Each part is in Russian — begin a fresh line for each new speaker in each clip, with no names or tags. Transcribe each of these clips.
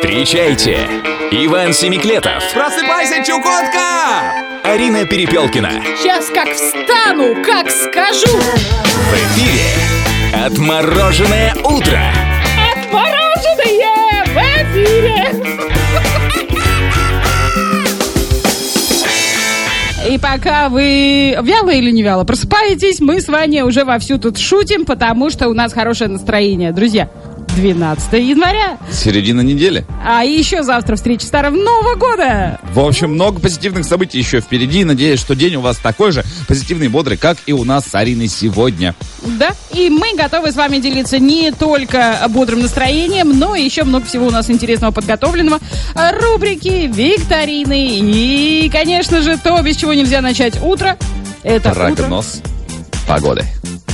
Встречайте, Иван Семиклетов.
Просыпайся, Чукотка!
Арина Перепелкина.
Сейчас как встану, как скажу.
В эфире «Отмороженное утро».
Отмороженное в эфире. И пока вы вяло или не вяло просыпаетесь, мы с Ваней уже вовсю тут шутим, потому что у нас хорошее настроение. Друзья, 12 января.
Середина недели.
А еще завтра встреча Старого Нового года.
В общем, много позитивных событий еще впереди. Надеюсь, что день у вас такой же позитивный и бодрый, как и у нас с Ариной сегодня.
Да, и мы готовы с вами делиться не только бодрым настроением, но и еще много всего у нас интересного подготовленного. Рубрики, викторины и, конечно же, то, без чего нельзя начать утро. Это
прогноз погоды.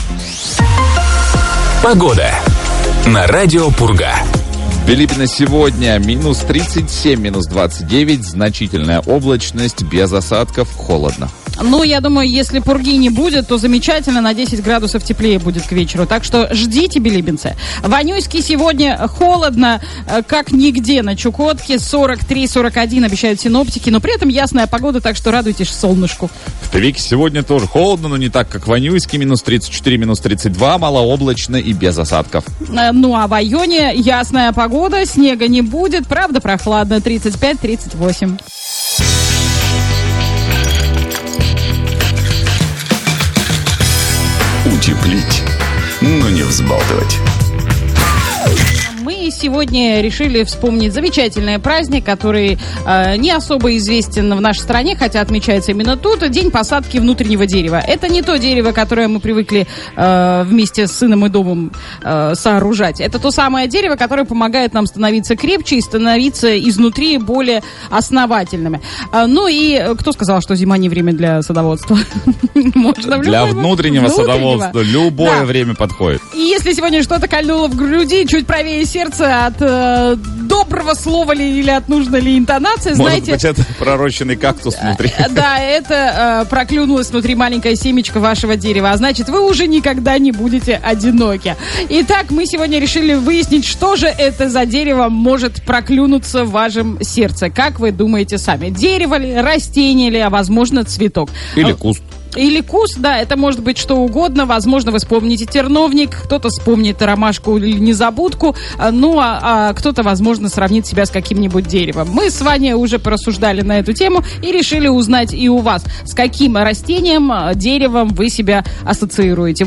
Погода на радио Пурга.
Билибино сегодня минус 37, минус 29, значительная облачность, без осадков, холодно.
Ну, я думаю, если пурги не будет, то замечательно, на 10 градусов теплее будет к вечеру. Так что ждите, билибинцы. В Анюське сегодня холодно, как нигде на Чукотке. 43-41 обещают синоптики, но при этом ясная погода, так что радуйтесь солнышку.
В Тавике сегодня тоже холодно, но не так, как в Анюське. Минус 34, минус 32, малооблачно и без осадков.
Ну, а в Айоне ясная погода, снега не будет, правда прохладно, 35-38.
Утеплить, но не взбалтывать.
Мы сегодня решили вспомнить замечательный праздник, который не особо известен в нашей стране, хотя отмечается именно тут. День посадки внутреннего дерева. Это не то дерево, которое мы привыкли вместе с сыном и домом сооружать. Это то самое дерево, которое помогает нам становиться крепче и становиться изнутри более основательными. Ну и кто сказал, что зима не время для садоводства? Можно
для внутреннего садоводства любое время подходит.
И если сегодня что-то кольнуло в груди, чуть правее сердца от доброго слова ли или от нужной ли интонации, знаете...
Может быть, это пророщенный кактус внутри.
Да, это проклюнулось внутри маленькое семечко вашего дерева, а значит, вы уже никогда не будете одиноки. Итак, мы сегодня решили выяснить, что же это за дерево может проклюнуться в вашем сердце. Как вы думаете сами? Дерево ли, растение ли, а возможно, цветок?
Или куст.
Или куст, да, это может быть что угодно. Возможно, вы вспомните терновник, кто-то вспомнит ромашку или незабудку, ну, а кто-то, возможно, сравнит себя с каким-нибудь деревом. Мы с Ваней уже порассуждали на эту тему и решили узнать и у вас, с каким растением, деревом вы себя ассоциируете.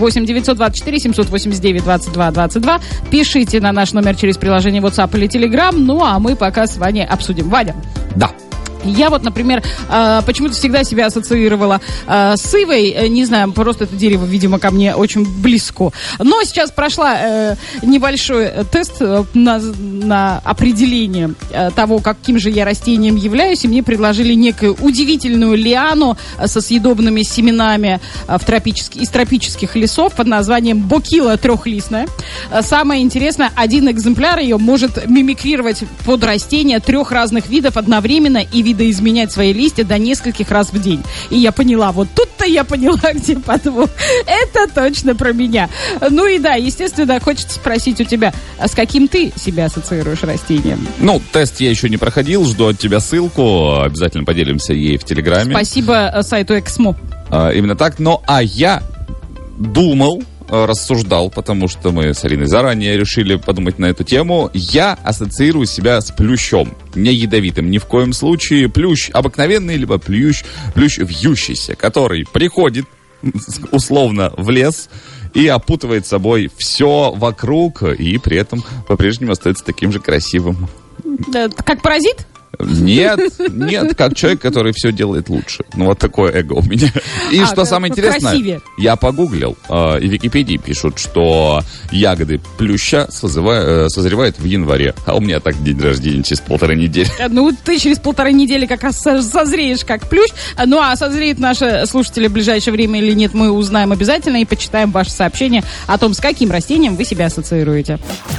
8-924-789-22-22. Пишите на наш номер через приложение WhatsApp или Telegram. Ну, а мы пока с Ваней обсудим. Ваня.
Да.
Я вот, например, почему-то всегда себя ассоциировала с ивой. Не знаю, просто это дерево, видимо, ко мне очень близко. Но сейчас прошла небольшой тест на определение того, каким же я растением являюсь. И мне предложили некую удивительную лиану со съедобными семенами из тропических лесов под названием бокила трехлистная. Самое интересное, один экземпляр ее может мимикрировать под растения 3 разных видов одновременно и видоизменять свои листья до нескольких раз в день. И я поняла, вот тут-то я поняла, где подвох. Это точно про меня. Ну и да, естественно, хочется спросить у тебя, а с каким ты себя ассоциируешь растением?
Ну, тест я еще не проходил, жду от тебя ссылку, обязательно поделимся ей в Телеграме.
Спасибо сайту Эксмо.
Именно так, а я думал, рассуждал, потому что мы с Ариной заранее решили подумать на эту тему. Я ассоциирую себя с плющом. Не ядовитым ни в коем случае. Плющ обыкновенный, либо плющ вьющийся, который приходит условно в лес и опутывает собой все вокруг, и при этом по-прежнему остается таким же красивым.
Как паразит?
Нет, как человек, который все делает лучше. Ну, вот такое эго у меня. И что самое интересное,
красивее.
Я погуглил, и в Википедии пишут, что ягоды плюща созревают в январе. А у меня так день рождения через 1,5 недели.
Ну, ты через 1,5 недели как раз созреешь как плющ. Ну, а созреют наши слушатели в ближайшее время или нет, мы узнаем обязательно и почитаем ваши сообщения о том, с каким растением вы себя ассоциируете.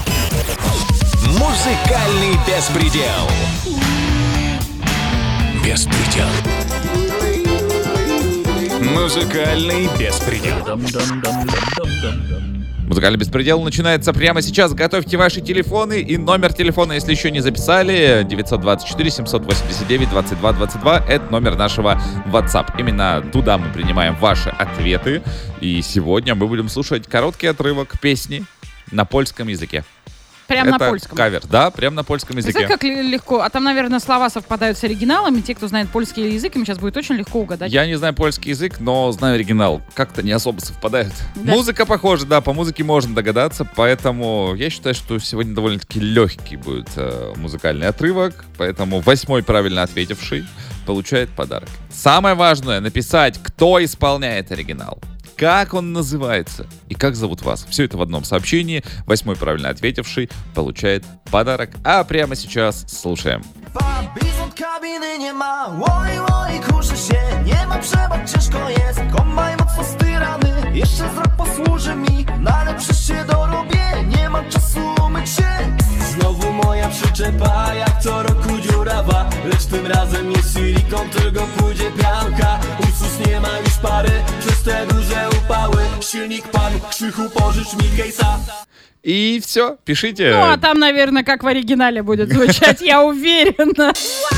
Музыкальный беспредел. Беспредел. Музыкальный беспредел.
Музыкальный беспредел начинается прямо сейчас. Готовьте ваши телефоны и номер телефона, если еще не записали, 924-789-2222. Это номер нашего WhatsApp. Именно туда мы принимаем ваши ответы. И сегодня мы будем слушать короткий отрывок песни на польском языке.
Прям
это
на польском.
Кавер, да, прям на польском языке.
Знаете, как легко? А там, наверное, слова совпадают с оригиналами. Те, кто знает польский язык, им сейчас будет очень легко угадать.
Я не знаю польский язык, но знаю оригинал. Как-то не особо совпадают.
Да.
Музыка похожа, да, по музыке можно догадаться. Поэтому я считаю, что сегодня довольно-таки легкий будет музыкальный отрывок. Поэтому 8-й правильно ответивший получает подарок. Самое важное — написать, кто исполняет оригинал, как он называется и как зовут вас. Все это в одном сообщении. 8-й правильно ответивший получает подарок. А прямо сейчас слушаем.
Bizont kabiny nie ma, oj, kurzy się, nie ma przebacz, ciężko jest. Kombaj mocno styrany, jeszcze z rok posłuży mi, no ale przecież się dorobię, nie mam czasu umyć się. Znowu moja przyczepa, jak co roku dziurawa, lecz tym razem nie silikon, tylko pójdzie pianka. Ursus nie ma już pary, przez te duże upały, silnik pan, krzychu pożycz mi case'a.
И все, пишите.
Ну, а там, наверное, как в оригинале будет звучать, я уверена.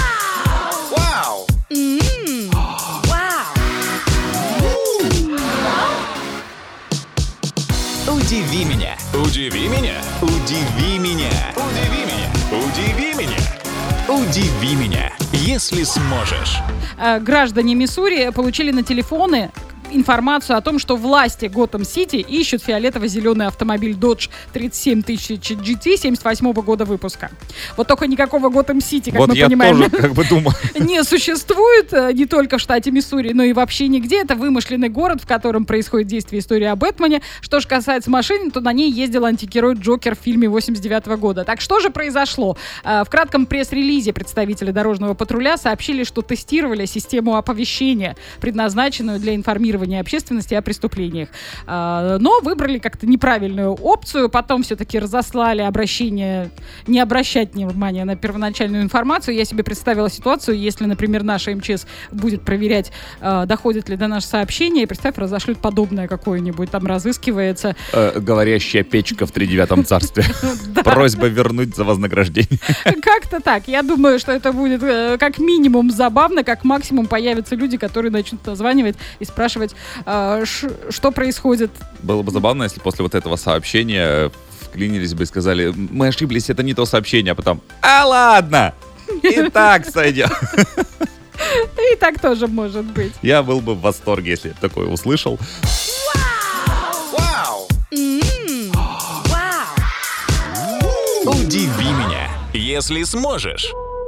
Удиви меня. Удиви меня. Удиви меня. Удиви меня. Удиви меня. Удиви меня, если сможешь.
Граждане Миссури получили на телефоны информацию о том, что власти Готэм-Сити ищут фиолетово-зеленый автомобиль Dodge 37000 GT 78 года выпуска. Вот только никакого Готэм-Сити, как
вот
мы
я
понимаем,
тоже как бы думаю.
не существует не только в штате Миссури, но и вообще нигде. Это вымышленный город, в котором происходит действие истории о Бэтмене. Что же касается машины, то на ней ездил антигерой Джокер в фильме 89 года. Так что же произошло? В кратком пресс-релизе представители дорожного патруля сообщили, что тестировали систему оповещения, предназначенную для информирования общественности о преступлениях. Но выбрали как-то неправильную опцию. Потом все-таки разослали обращение не обращать внимания на первоначальную информацию. Я себе представила ситуацию, если, например, наша МЧС будет проверять, доходит ли до нас сообщение, и, представь, разошлют подобное какое-нибудь, там разыскивается.
Говорящая печка в 39-м царстве. Просьба вернуть за вознаграждение.
Как-то так. Я думаю, что это будет как минимум забавно, как максимум появятся люди, которые начнут названивать и спрашивать, что происходит.
Было бы забавно, если после вот этого сообщения вклинились бы и сказали: мы ошиблись, это не то сообщение, а потом: а ладно, и так сойдет.
И так тоже может быть.
Я был бы в восторге, если я такое услышал.
Удиви меня, если сможешь.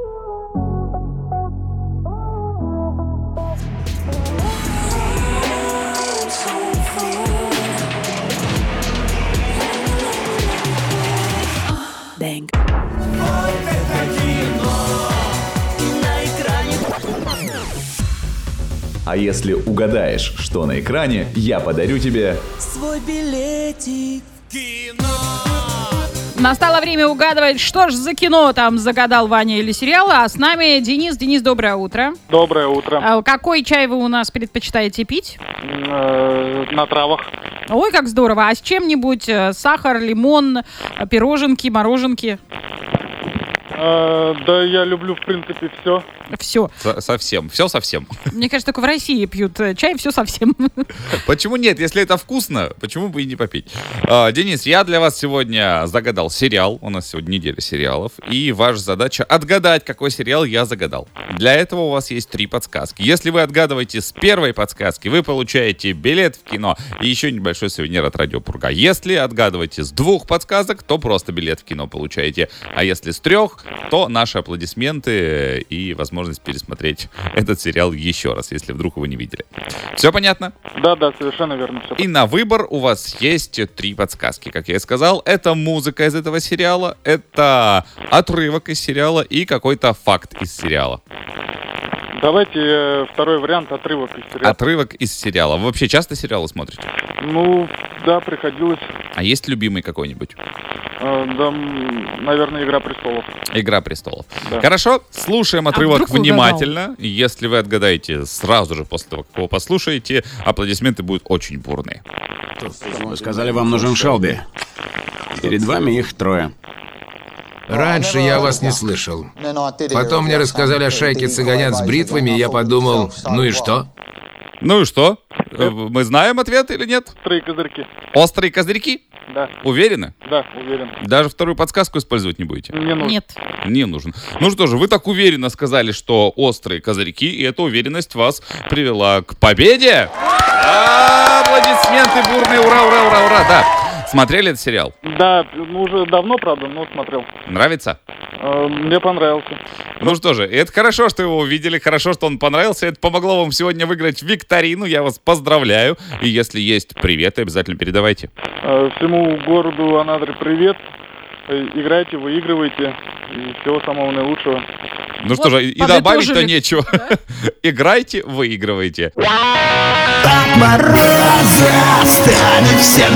Bang.
А если угадаешь, что на экране, я подарю тебе
Свой билетик в кино.
Настало время угадывать, что ж за кино там загадал Ваня или сериал. А с нами Денис. Денис, доброе утро.
Доброе утро.
Какой чай вы у нас предпочитаете пить?
На травах.
Ой, как здорово. А с чем-нибудь? Сахар, лимон, пироженки, мороженки?
Да, я люблю, в принципе, все.
Все.
Совсем. Все совсем.
Мне кажется, только в России пьют чай, все совсем.
Почему нет? Если это вкусно, почему бы и не попить? Денис, я для вас сегодня загадал сериал. У нас сегодня неделя сериалов. И ваша задача отгадать, какой сериал я загадал. Для этого у вас есть 3 подсказки. Если вы отгадываете с первой подсказки, вы получаете билет в кино и еще небольшой сувенир от Радио Пурга. Если отгадываете с 2 подсказок, то просто билет в кино получаете. А если с 3, то наши аплодисменты и возможность пересмотреть этот сериал еще раз, если вдруг вы не видели. Все понятно?
Да, совершенно верно. Все.
И на выбор у вас есть 3 подсказки. Как я и сказал, это музыка из этого сериала, это отрывок из сериала и какой-то факт из сериала.
Давайте второй вариант, отрывок из сериала.
Отрывок из сериала. Вы вообще часто сериалы смотрите?
Ну, да, приходилось.
А есть любимый какой-нибудь?
Да, наверное, «Игра престолов».
«Игра престолов».
Да.
Хорошо, слушаем отрывок
вдруг
внимательно. Если вы отгадаете сразу же после того, как его послушаете, аплодисменты будут очень бурные.
Вы сказали, вам нужен Шелби. Перед вами их 3.
Раньше я вас не слышал. Потом мне рассказали о шайке цыганят с бритвами, и я подумал, ну и что?
Ну и что? Мы знаем ответ или нет?
Острые козырьки.
Острые козырьки?
Да,
Уверены?
да, уверен.
Даже вторую подсказку использовать не будете?
Не нужно.
Нет.
Не нужен. Ну что же, вы так уверенно сказали, что острые козырьки, и эта уверенность вас привела к победе. Аплодисменты бурные, ура, ура, ура, ура, да. Смотрели этот сериал?
Да, ну уже давно, правда, но смотрел.
Нравится?
Мне понравился.
Ну что же, это хорошо, что его увидели, хорошо, что он понравился. Это помогло вам сегодня выиграть викторину. Я вас поздравляю. И если есть приветы, обязательно передавайте.
Всему городу Анадырь привет. Играйте, выигрывайте. И всего самого наилучшего.
Ну что же, и добавить-то
подытожили.
нечего. Играйте, выигрывайте.
От мороза станет всем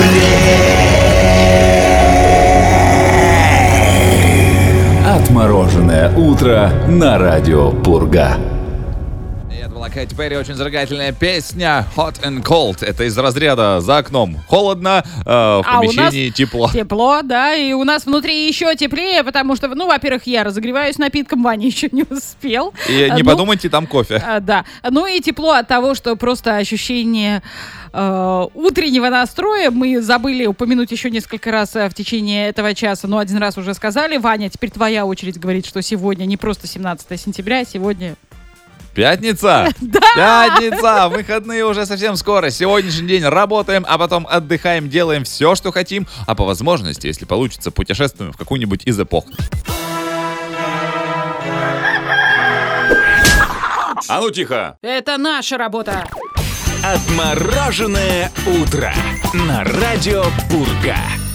теплее.
Отмороженное утро на радио Пурга.
Это была Кэти Перри, очень зажигательная песня Hot and Cold. Это из разряда за окном холодно, в помещении тепло.
Тепло, да, и у нас внутри еще теплее, потому что, ну, во-первых, я разогреваюсь напитком, Ваня еще не успел.
И не подумайте, там кофе.
Да, ну и тепло от того, что просто ощущение утреннего настроя. Мы забыли упомянуть еще несколько раз в течение этого часа, но один раз уже сказали. Ваня, теперь твоя очередь говорить, что сегодня не просто 17 сентября, а сегодня...
Пятница! Пятница! Выходные уже совсем скоро. Сегодняшний день работаем, а потом отдыхаем, делаем все, что хотим, а по возможности, если получится, путешествуем в какую-нибудь из эпох.
А ну тихо!
Это наша работа.
Отмороженное утро на радио Пурга.